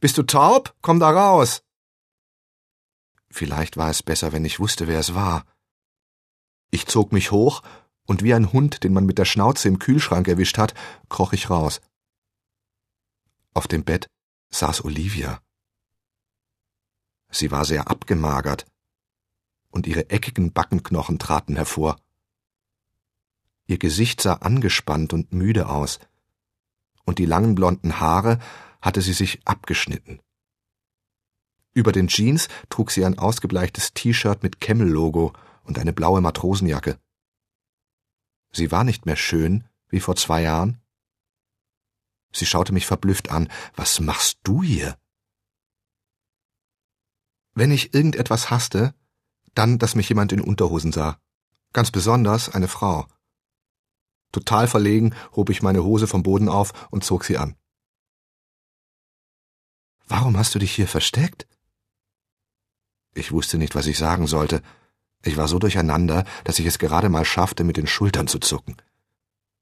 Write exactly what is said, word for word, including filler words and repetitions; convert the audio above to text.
Bist du taub? Komm da raus! Vielleicht war es besser, wenn ich wusste, wer es war. Ich zog mich hoch, und wie ein Hund, den man mit der Schnauze im Kühlschrank erwischt hat, kroch ich raus. Auf dem Bett saß Olivia. Sie war sehr abgemagert, und ihre eckigen Backenknochen traten hervor. Ihr Gesicht sah angespannt und müde aus, und die langen blonden Haare hatte sie sich abgeschnitten. Über den Jeans trug sie ein ausgebleichtes T-Shirt mit Camel-Logo und eine blaue Matrosenjacke. Sie war nicht mehr schön wie vor zwei Jahren. Sie schaute mich verblüfft an. »Was machst du hier?« Wenn ich irgendetwas hasste, dann, dass mich jemand in Unterhosen sah. Ganz besonders eine Frau. Total verlegen hob ich meine Hose vom Boden auf und zog sie an. »Warum hast du dich hier versteckt?« Ich wusste nicht, was ich sagen sollte. Ich war so durcheinander, dass ich es gerade mal schaffte, mit den Schultern zu zucken.